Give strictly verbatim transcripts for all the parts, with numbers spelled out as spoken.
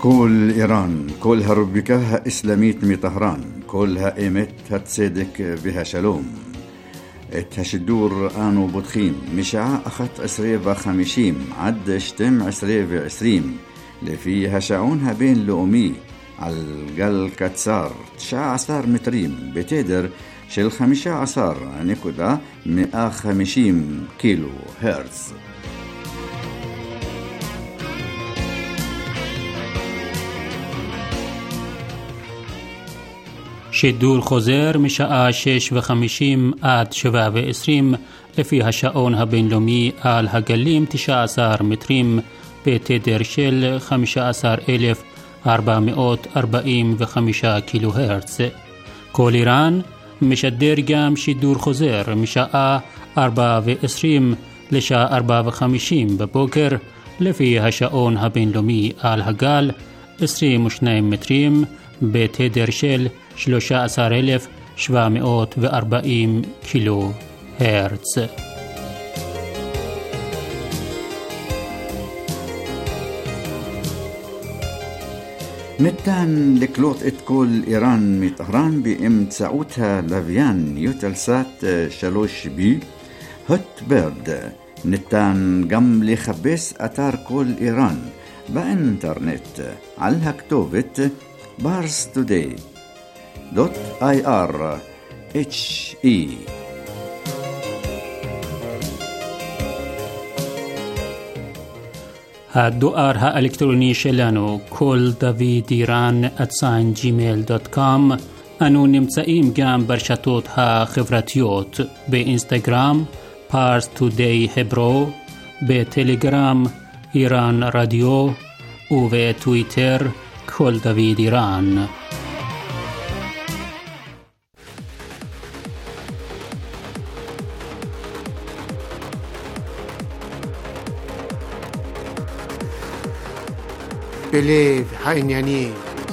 كل إيران كلها ربكها إسلاميت مي طهران كلها إيمت هتصدق بها شلوم التشدور آنو بدخيم مشاع أخت عسرية وخمشيم عد شتم عسرية وعسريم لفي هشعونها بين لؤمي عالقل كتسار تشاع عصار متريم بتدر شل خمشة عصار نكودا مئة خمشيم كيلو هرتز. שידור חוזר משעה שש וחמישים עד שבע ועשרים לפי השעון הבינלאומי על הגלים תשע עשרה מטרים בתדר של חמישה עשר אלף ארבע מאות ארבעים וחמישה קילו הרץ. כל איראן משדר גם שידור חוזר משעה ארבע ועשרים לשעה ארבע וחמישים בבוקר לפי השעון הבינלאומי על הגל עשרים ושניים מטרים בתדר של שלושה עשר אלף שבע מאות וארבעים קילו הרץ. ניתן לקלוט את כל איראן מטהרן באמצעות הלוויין יוטלסאט שלוש בי הוטברד. ניתן גם לחפש אתר כל איראן באינטרנט על הכתובת פארס טודיי دوت اي ار اتش اي. الدوار الإلكتروني شلانو كل دافيد إيران آت جيميل دوت كوم. أنو نمتسئيم جام برشاتوت ها خبراتيوت بإنستغرام بارس توداي هبرو بتليجرام إيران راديو وبتويتر كل دافيد إيران. בלב העניינים.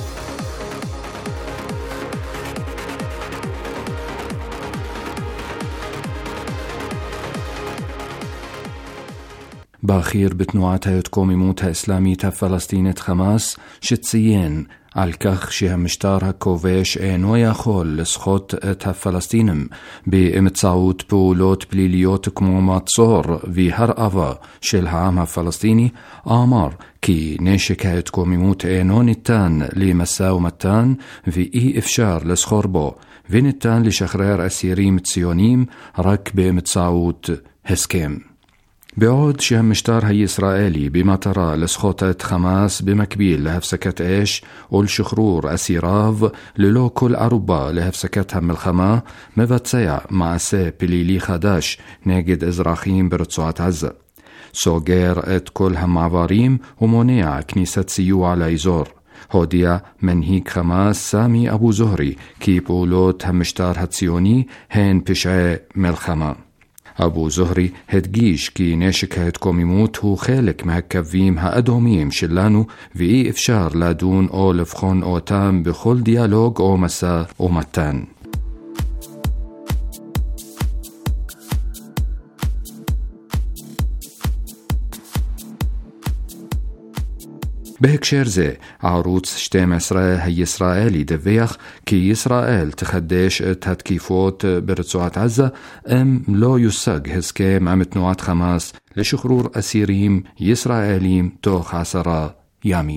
באחיר בתנועת ההתקוממות האסלאמית הפלסטינית חמאס שציין על כך שהמשטר הכובש אינו יכול לסחוט את הפלסטינים באמצעות פעולות פליליות כמו מצור והרעבה של העם הפלסטיני, אמר כי נשק ההתקוממות אינו ניתן למשא ומתן ואי אפשר לסחור בו, וניתן לשחרר אסירים ציונים רק באמצעות הסכם. בעוד שהמשטר הישראלי במטרה לסחוט את חמאס במקביל להפסקת אש ולשחרור אסיריו ללא כל ערובה להפסקת המלחמה, מבצע מעשה פלילי חדש נגד אזרחים ברצועת עזה. סוגר את כל המעברים ומונע כניסת סיוע לאזור. הודיע מנהיג חמאס סמי אבו זוהרי כי פעולות המשטר הציוני הן פשעי מלחמה. אבו זוהרי הדגיש כי נשק ההתקוממות הוא חלק מהקווים האדומים שלנו ואי אפשר לדון או לבחון אותם בכל דיאלוג או משא ומתן. בהקשר זה, ערוץ שתים עשרה הישראלי דווח כי ישראל תחדש את התקיפות ברצועת עזה אם לא יושג הסכם עם תנועת חמאס לשחרור אסירים ישראלים תוך עשרה ימים.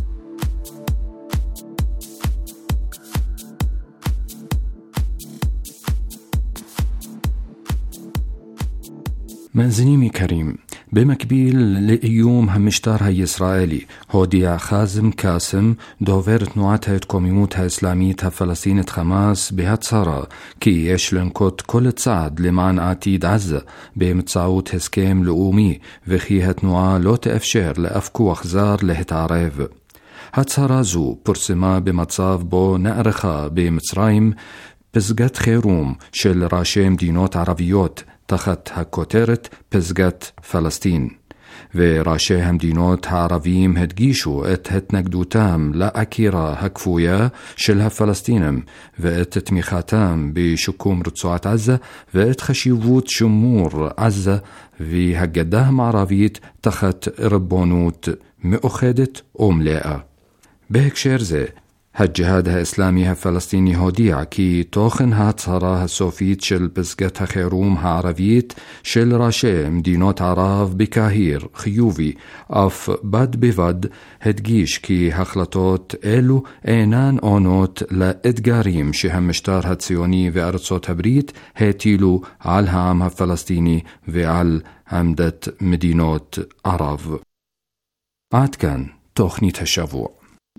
מאזינים יקרים, במקביל לאיום המשטר הישראלי, הודיע חאזם קאסם, דובר תנועת ההתקוממות האסלאמית הפלסטינית חמאס, בהצהרה כי יש לנקוט כל צעד למען עתיד עזה באמצעות הסכם לאומי, וכי התנועה לא תאפשר לאף כוח זר להתערב. הצהרה זו פורסמה במצב בו נערכה במצרים פסגת חירום של ראשי מדינות ערביות תחת הכותרת פסגת פלסטין, וראשי המדינות הערביים הדגישו את התנגדותם לעקירה הכפויה של הפלסטינים ואת תמיכתם בשיקום רצועת עזה ואת חשיבות שימור עזה והגדה המערבית תחת ריבונות מאוחדת ומלאה. בהקשר זה, הג'יהאד האסלאמי הפלסטיני הודיע כי תוכן ההצהרה הסופית של פסגת החירום הערבית של ראשי מדינות ערב בקהיר חיובי, אף בד בבד הדגיש כי החלטות אלו אינן עונות לאתגרים שהמשטר הציוני וארצות הברית הטילו על העם הפלסטיני ועל עמדת מדינות ערב. עד כאן תוכנית השבוע.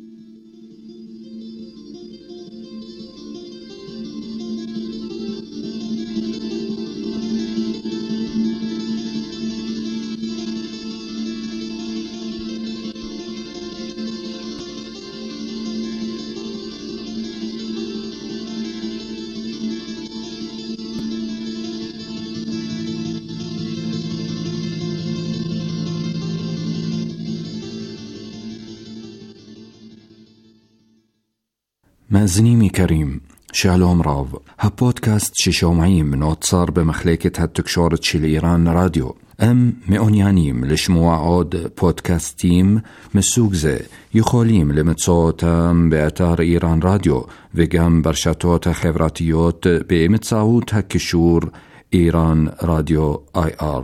מאזינים יקרים, שלום רב. הפודקאסט ששומעים נוצר במחלקת התקשורת של איראן רדיו. הם מעוניינים לשמוע עוד פודקאסטים מסוג זה, יכולים למצוא אותם באתר איראן רדיו וגם ברשתות החברתיות באמצעות הקישור איראן רדיו איי אר.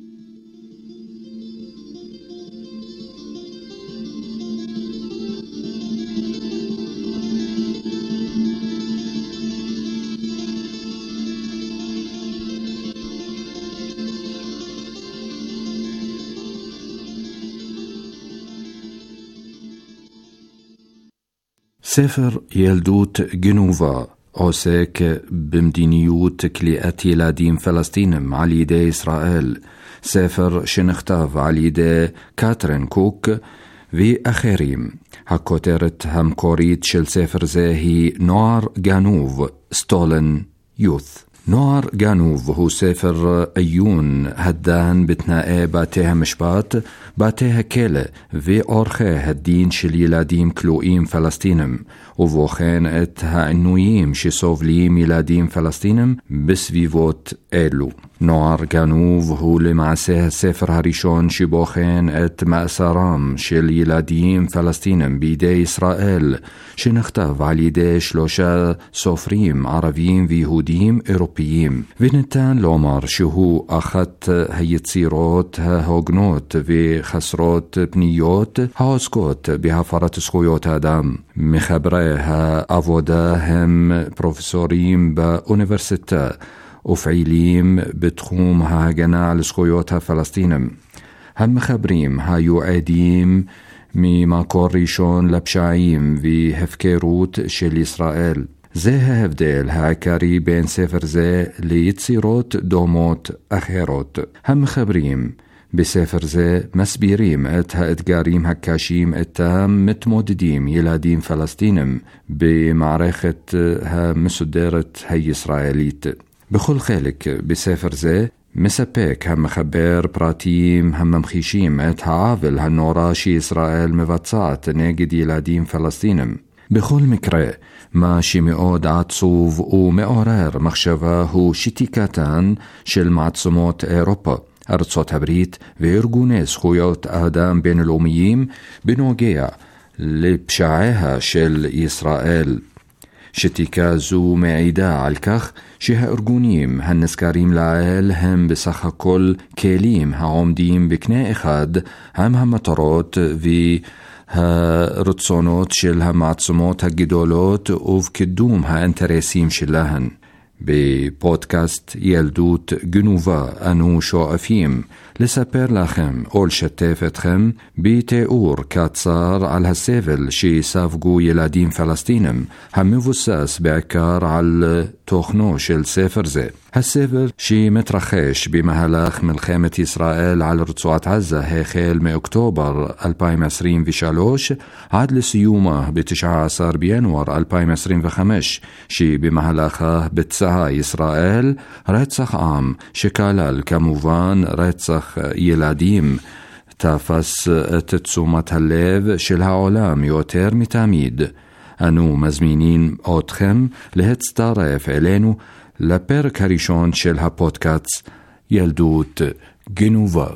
ספר ילדות גנובה עוסק במדיניות כליאת ילדים פלסטינים על ידי ישראל, ספר שנכתב על ידי קתרין קוק ואחרים. הכותרת המקורית של ספר זה היא נוער גנוב, Stolen Youth. נוער גנוב הוא ספר עיון הדן בתנאי בתי המשפט, בתי הכלא ועורכי הדין של ילדים כלואים פלסטינים, ובוחן את העינויים שסובלים ילדים פלסטינים בסביבות אלו. נוער גנוב הוא למעשה הספר הראשון שבוחן את מאסרם של ילדים פלסטינים בידי ישראל, שנכתב על ידי שלושה סופרים ערבים ויהודים אירופיים, וניתן לומר שהוא אחת היצירות ההוגנות וחסרות פניות העוסקות בהפרת זכויות האדם. מחברי העבודה הם פרופסורים באוניברסיטה ופעילים בתחום ההגנה על זכויות הפלסטינים. המחברים היו עדים ממקור ראשון לפשעים והפקרות של ישראל. זה ההבדל העיקרי בין ספר זה ליצירות דומות אחרות. המחברים בספר זה מסבירים את האתגרים הקשים איתם מתמודדים ילדים פלסטינים במערכת המסודרת הישראלית. בכל חלק בספר זה מספק המחבר פרטים הממחישים את העוול הנורא שישראל מבצעת נגד ילדים פלסטינים. בכל מקרה, מה שמאוד עצוב ומעורר מחשבה הוא שתיקתן של מעצמות אירופה, ארצות הברית וארגוני זכויות האדם בינלאומיים בנוגע לפשעיה של ישראל. שתיקה זו מעידה על כך שהארגונים הנזכרים לעיל הם בסך הכל כלים העומדים בקנה אחד עם המטרות והרצונות של המעצמות הגדולות ובקידום האינטרסים שלהן. בפודקאסט ילדות גנובה אנו שואפים לספר לכם או לשתף אתכם בתיאור קצר על הסבל שספגו ילדים פלסטינים, המבוסס בעיקר על תוכנו של ספר זה. הסבל שמתרחש במהלך מלחמת ישראל על רצועת עזה החל מאוקטובר אלפיים עשרים ושלוש עד לסיומה ב-תשעה עשר בינואר אלפיים עשרים וחמש, שבמהלכה ביצעה ישראל רצח עם שכלל כמובן רצח ילדים, תפס את תשומת הלב של העולם יותר מתמיד. אנו מזמינים אתכם להצטרף אלינו לפרק הראשון של הפודקאסט ילדות גנובה.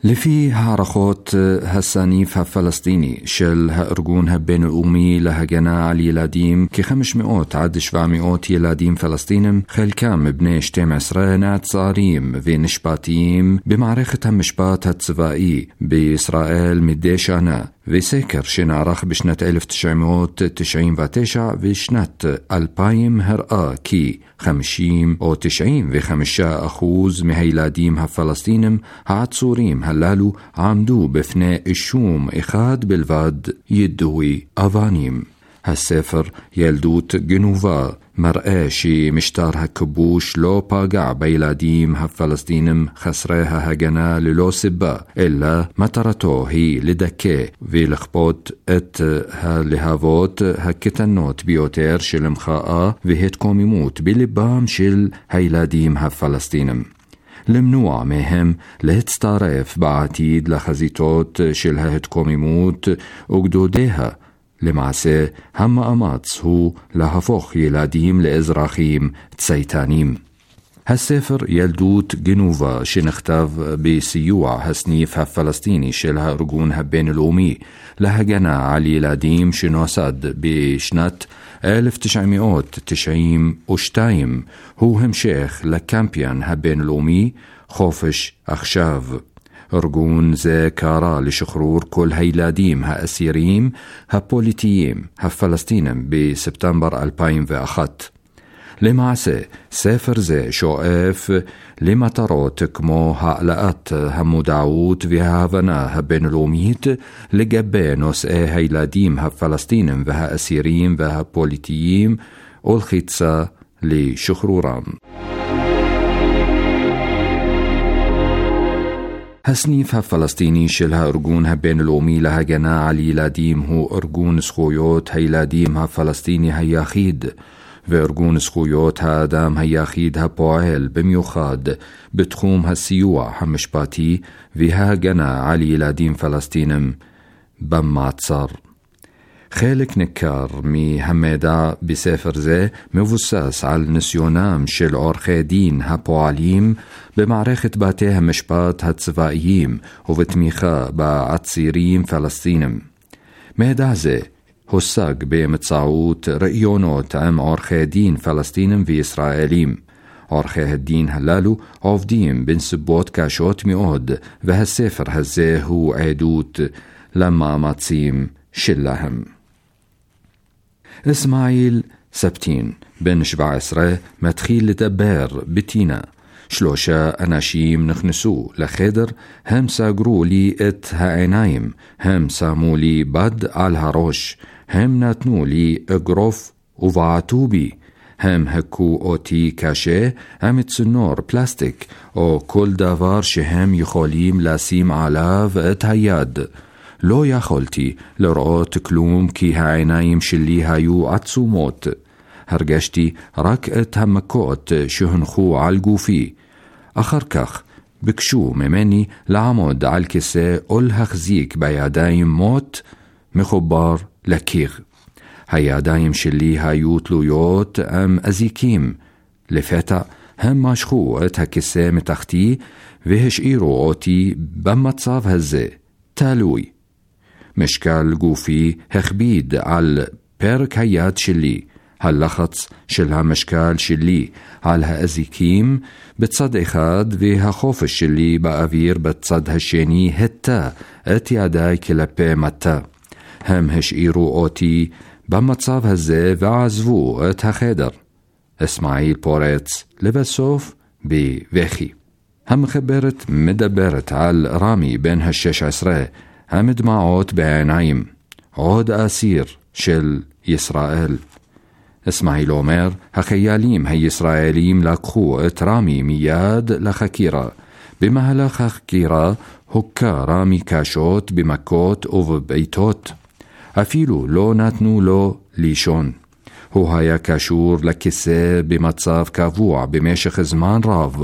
לפי הערכות הסניף הפלסטיני של הארגון הבינלאומי להגנה על ילדים, כ-חמש מאות עד שבע מאות ילדים פלסטינים, חלקם בני שתים עשרה, נעצרים ונשפטים במערכת המשפט הצבאי בישראל מדי שנה. וסקר שנערך בשנת אלף תשע מאות תשעים ותשע ושנת אלפיים הראה כי חמישים או תשעים וחמישה אחוז מהילדים הפלסטינים העצורים הללו עמדו בפני אישום אחד בלבד, יידוי אבנים. הספר ילדות גנובה מראה שמשטר הכיבוש לא פגע בילדים הפלסטינים חסרי ההגנה ללא סיבה, אלא מטרתו היא לדכא ולכפות את הלהבות הקטנות ביותר של מחאה והתקוממות בליבם של הילדים הפלסטינים. למנוע מהם להצטרף בעתיד לחזיתות של ההתקוממות וגדודיה. למעשה, המאמץ הוא להפוך ילדים לאזרחים צייתנים. הספר ילדות גנובה, שנכתב בסיוע הסניף הפלסטיני של הארגון הבינלאומי להגנה על ילדים שנוסד בשנת אלף תשע מאות תשעים ושתיים, הוא המשך לקמפיין הבינלאומי חופש עכשיו. ארגון זה קרא לשחרור כל הילדים האסירים הפוליטיים הפלסטינים בספטמבר אלפיים ואחת. למעשה, ספר זה שואף למטרות כמו העלאת המודעות וההבנה הבינלאומית לגבי נושאי הילדים הפלסטינים והאסירים והפוליטיים ולחיצה לשחרורם. הסניף הפלסטיני של הארגון הבינלאומי להגנה על ילדים הוא ארגון זכויות הילדים הפלסטיני היחיד, וארגון זכויות האדם היחיד הפועל במיוחד בתחום הסיוע המשפטי וההגנה על ילדים פלסטינים במעצר. חלק ניכר מהמידע בספר זה מבוסס על ניסיונם של עורכי דין הפועלים במערכת בתי המשפט הצבאיים ובתמיכה בעצירים פלסטינים. מידע זה הושג באמצעות ראיונות עם עורכי דין פלסטינים וישראלים. עורכי הדין הללו עובדים בנסיבות קשות מאוד, והספר הזה הוא עדות למאמצים שלהם. אסמאעיל סבתין, בן שבע עשרה, מתחיל לדבר בטינה. שלושה אנשים נכנסו לחדר, הם סגרו לי את העיניים, הם שמו לי בד על הראש, הם נתנו לי אגרוף ובעטו בי, הם הכו אותי קשה עם צינור פלסטיק או כל דבר שהם יכולים לשים עליו את היד. לא יכולתי לראות כלום כי העיניים שלי היו עצומות. הרגשתי רק את המכות שהונחו על גופי. אחר כך ביקשו ממני לעמוד על כיסא או להחזיק בידיים מוט מחובר לקיר. הידיים שלי היו תלויות עם אזיקים. לפתע הם משכו את הכיסא מתחתי והשאירו אותי במצב הזה, תלוי. משקל גופי הכביד על פרק היד שלי. הלחץ של המשקל שלי על האזיקים בצד אחד והחופש שלי באוויר בצד השני הטה את ידיי כלפי מטה. הם השאירו אותי במצב הזה ועזבו את החדר. אסמאעיל פורץ לבסוף בבכי. המחברת מדברת על רמי בן השש עשרה, המדמעות בעיניים, עוד אסיר של ישראל. אסמאעיל אומר, החיילים הישראלים לקחו את רמי מיד לחקירה. במהלך החקירה הוכה רמי קשות במכות ובבעיטות. אפילו לא נתנו לו לישון. הוא היה קשור לכיסא במצב קבוע במשך זמן רב.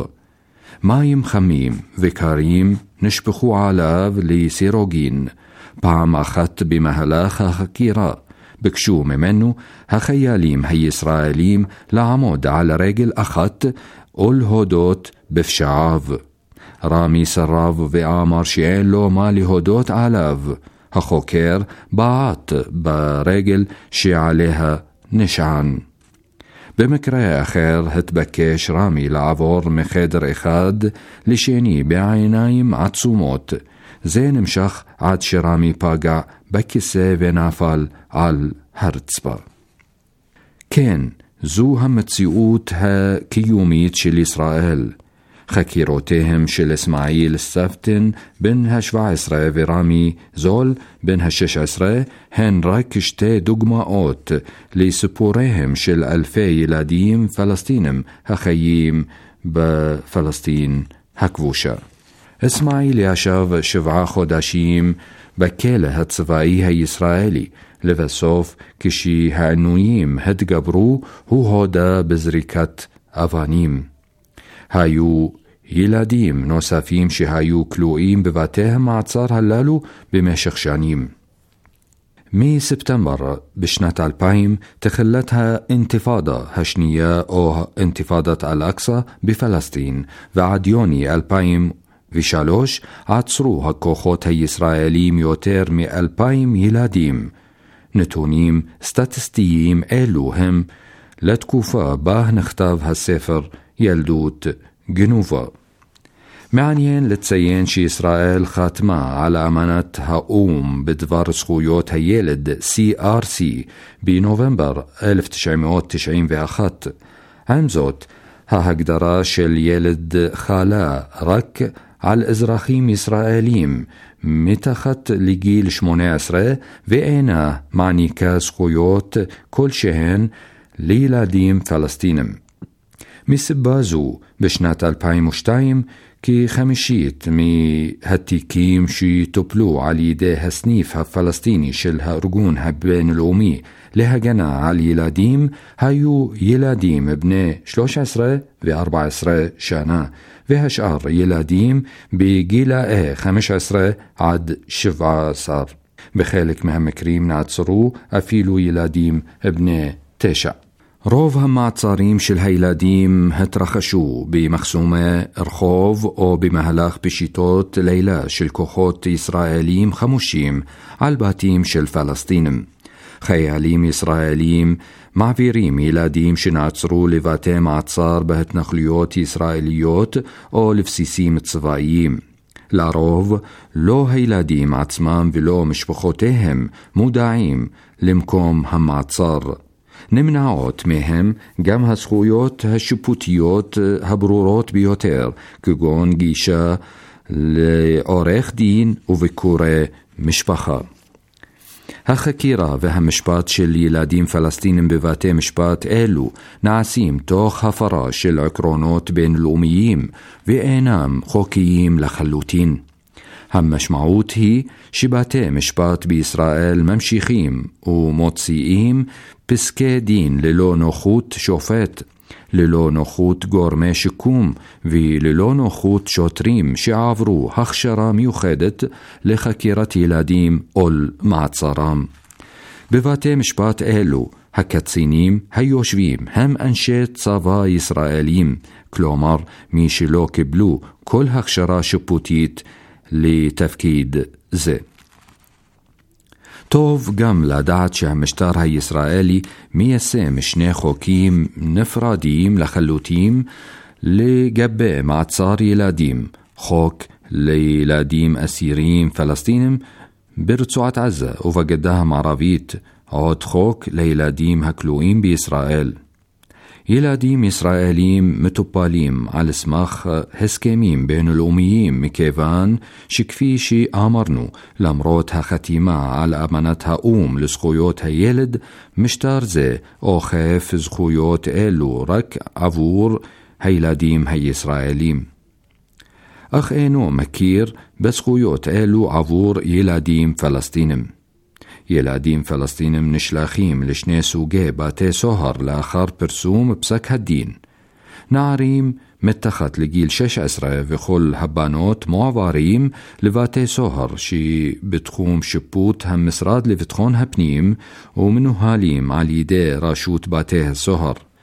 מים חמים וקרים נשפכו עליו לסירוגין. פעם אחת במהלך החקירה ביקשו ממנו החיילים הישראלים לעמוד על רגל אחת ולהודות בפשעיו. רמי סרב ואמר שאין לו מה להודות עליו. החוקר בעט ברגל שעליה נשען. במקרה אחר התבקש רמי לעבור מחדר אחד לשני בעיניים עצומות. זה נמשך עד שרמי פגע בכיסא ונפל על הרצפה. כן, זו המציאות הקיומית של ישראל. חקירותיהם של אסמאעיל ספטן בן ה-שבע עשרה ורמי זול בן ה-שש עשרה הן רק שתי דוגמאות לסיפוריהם של אלפי ילדים פלסטינים החיים בפלסטין הכבושה. אסמאעיל ישב שבעה חודשים בכלא הצבאי הישראלי. לבסוף, כשהעינויים התגברו, הוא הודה בזריקת אבנים. היו ילדים נוספים שהיו כלואים בבתי המעצר הללו במשך שנים. מספטמבר בשנת אלפיים תחילת האינתיפאדה השנייה או אינתיפאדת אל-אקצא בפלסטין, ועד יוני אלפיים ושלוש עצרו הכוחות הישראלים יותר מאלפיים ילדים. נתונים סטטיסטיים אלו הם לתקופה בה נכתב הספר ילדות גנובה. מעניין לציין שישראל חתמה על אמנת האום בדבר זכויות הילד סי אר סי בנובמבר אלף תשע מאות תשעים ואחת. עם זאת, ההגדרה של ילד חלה רק על אזרחים ישראלים מתחת לגיל שמונה עשרה ואינה מעניקה זכויות כלשהן לילדים פלסטינים. מסיבה זו, בשנת אלפיים ושתיים, כחמישית מהתיקים שטופלו על ידי הסניף הפלסטיני של הארגון הבינלאומי להגנה על ילדים היו ילדים בני שלוש עשרה ו-ארבע עשרה שנה, והשאר ילדים בגילאי חמש עשרה עד שבע עשרה. בחלק מהמקרים נעצרו אפילו ילדים בני תשע. רוב המעצרים של הילדים התרחשו במחסומי רחוב או במהלך פשיטות לילה של כוחות ישראלים חמושים על בתים של פלסטינים. חיילים ישראלים מעבירים ילדים שנעצרו לבתי מעצר בהתנחלויות ישראליות או לבסיסים צבאיים. לרוב לא הילדים עצמם ולא משפחותיהם מודעים למקום המעצר. נמנעות מהם גם הזכויות השיפוטיות הברורות ביותר, כגון גישה לעורך דין וביקורי משפחה. החקירה והמשפט של ילדים פלסטינים בבתי משפט אלו נעשים תוך הפרה של עקרונות בינלאומיים ואינם חוקיים לחלוטין. המשמעות היא שבתי משפט בישראל ממשיכים ומוציאים פסקי דין ללא נוחות שופט, ללא נוחות גורמי שיקום וללא נוחות שוטרים שעברו הכשרה מיוחדת לחקירת ילדים או מעצרם. בבתי משפט אלו הקצינים היושבים הם אנשי צבא ישראלים, כלומר מי שלא קיבלו כל הכשרה שיפוטית לתפקיד זה. טוב גם לדעת שהמשטר הישראלי מיישם שני חוקים נפרדים לחלוטין לגבי מעצר ילדים, חוק לילדים אסירים פלסטינים ברצועת עזה ובגדה המערבית, עוד חוק לילדים הכלואים בישראל. ילדים ישראלים מטופלים על סמך הסכמים בינלאומיים מכיוון שכפי שאמרנו, למרות החתימה על אמנת האום לזכויות הילד, משטר זה אוכף זכויות אלו רק עבור הילדים הישראלים. אך אינו מכיר בזכויות אלו עבור ילדים פלסטינים. ילדים פלסטינים נשלחים לשני סוגי בתי סוהר לאחר פרסום פסק הדין. נערים מתחת לגיל שש עשרה וכל הבנות מועברים לבתי סוהר שבתחום שיפוט המשרד לביטחון הפנים ומנוהלים על ידי רשות בתי הסוהר.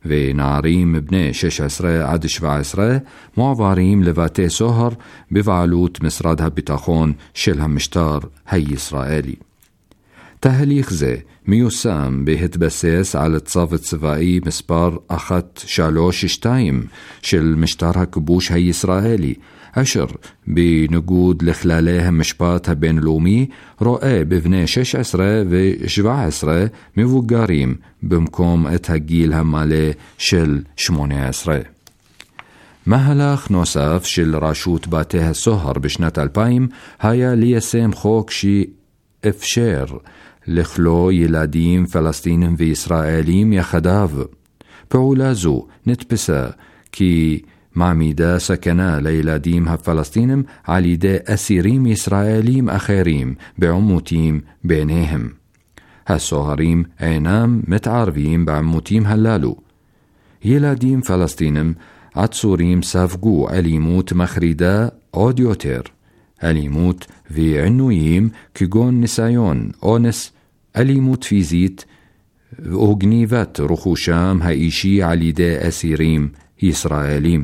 ונערים בני שש עשרה עד שבע עשרה מועברים לבתי סוהר בבעלות משרד הביטחון של המשטר הישראלי. תהליך זה מיושם בהתבסס על צו צבאי מספר מאה שלושים ושתיים של משטר הכיבוש הישראלי, אשר בניגוד לכללי המשפט הבינלאומי רואה בבני שש עשרה ו-שבע עשרה מבוגרים במקום את הגיל המלא של שמונה עשרה. מהלך נוסף של רשות בתי הסוהר בשנת אלפיים היה ליישם חוק שאפשר לכלוא ילדים פלסטינים וישראלים יחדיו. פעולה זו נתפסה כי מעמידה סכנה לילדים הפלסטינים על ידי אסירים ישראלים אחרים בעימותים ביניהם. הסוהרים אינם מתערבים בעימותים הללו. ילדים פלסטינים עצורים ספגו אלימות מחרידה עוד יותר. אלימות ועינויים כגון ניסיון אונס, אלימות פיזית וגניבת רכושם האישי על ידי אסירים ישראלים.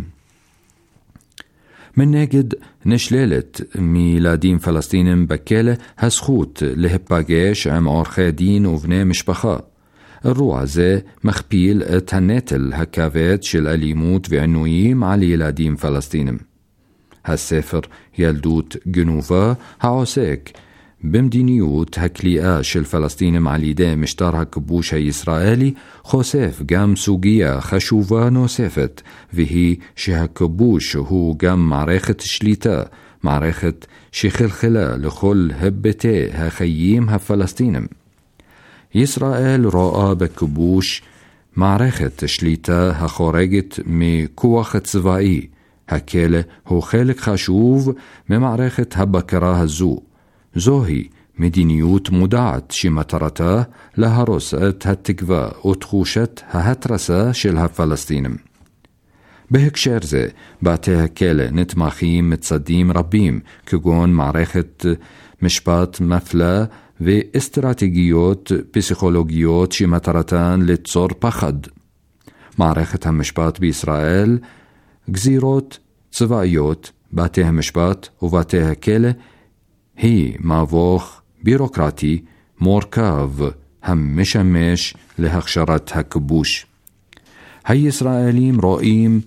מנגד נשללת מילדים פלסטינים בכלא הזכות להיפגש עם עורכי דין ובני משפחה. אירוע זה מכפיל את הנטל הכבד של אלימות ועינויים על ילדים פלסטינים. הספר ילדות גנובה העוסק במדיניות הכליאה של פלסטינים על ידי משטר הכיבוש הישראלי חושף גם סוגיה חשובה נוספת, והיא שהכיבוש הוא גם מערכת שליטה, מערכת שחלחלה לכל היבטי החיים הפלסטינים. ישראל רואה בכיבוש מערכת שליטה החורגת מכוח צבאי. הכלא הוא חלק חשוב ממערכת הבקרה הזו. זוהי מדיניות מודעת שמטרתה להרוס את התקווה ותחושת ההתרסה של הפלסטינים. בהקשר זה, בתי הכלא נתמכים מצדים רבים, כגון מערכת משפט מפלה ואסטרטגיות פסיכולוגיות שמטרתן ליצור פחד. מערכת המשפט בישראל, גזירות צבאיות, בתי המשפט ובתי הכלא, היא מבוך בירוקרטי מורכב המשמש להכשרת הכיבוש. הישראלים רואים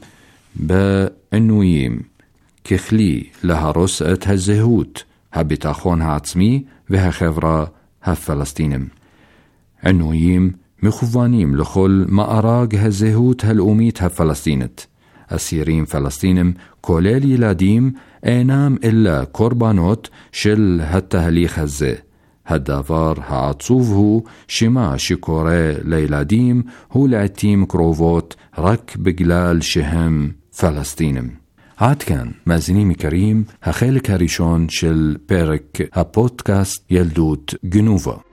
בעינויים ככלי להרוס את הזהות, הביטחון העצמי והחברה הפלסטינים. עינויים מכוונים לכל מארג הזהות הלאומית הפלסטינית. אסירים פלסטינים, כולל ילדים, אינם אלא קורבנות של התהליך הזה. הדבר העצוב הוא שמה שקורה לילדים הוא לעתים קרובות רק בגלל שהם פלסטינים. עד כאן, מאזינים יקרים, החלק הראשון של פרק הפודקאסט ילדות גנובה.